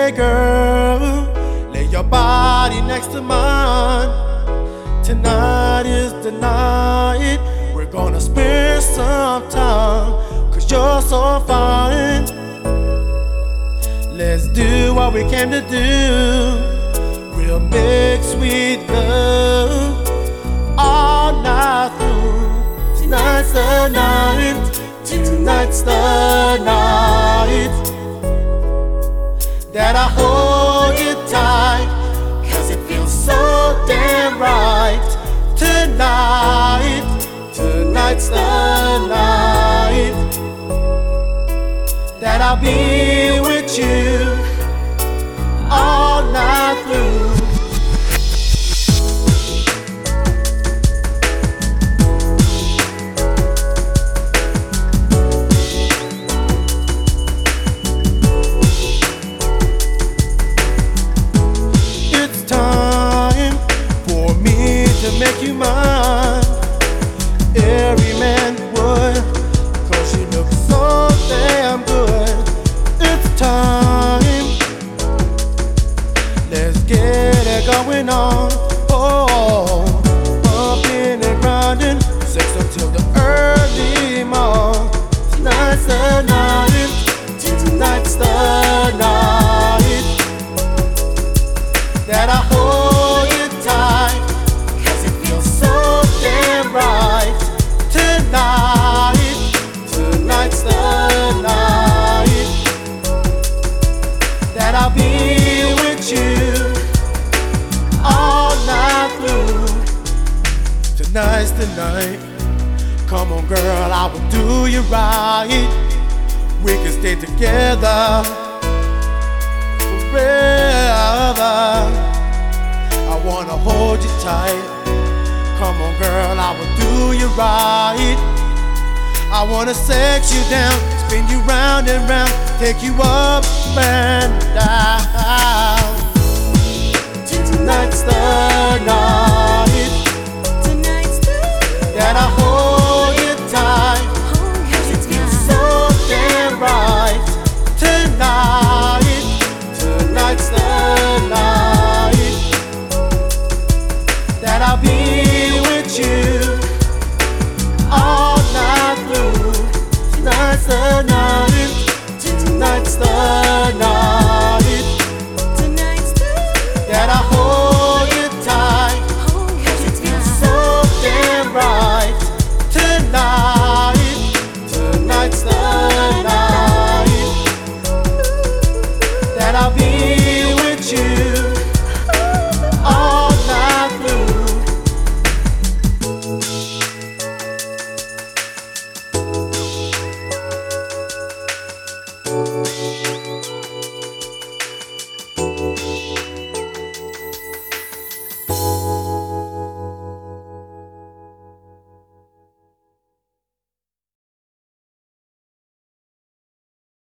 Hey girl, lay your body next to mine. Tonight is the night. We're gonna spend some time, 'cause you're so fine. Let's do what we came to do. We'll make sweet love all night through. Tonight's the night. Tonight's the night that I hold you tight, 'cause it feels so damn right. Tonight, tonight's the night that I'll be with you all night through. Make you mine, every man would, 'cause you look so damn good. It's time, let's get it going on. Oh, bumping and grinding, sex until the early morn. Tonight's the night, tonight's the night that I hold you tight. Tonight's the night that I'll be with you all night through. Tonight's the night. Come on, girl, I will do you right. We can stay together forever. I wanna hold you tight. Come on, girl, I will do you right. I wanna sex you down, spin you round and round, take you up and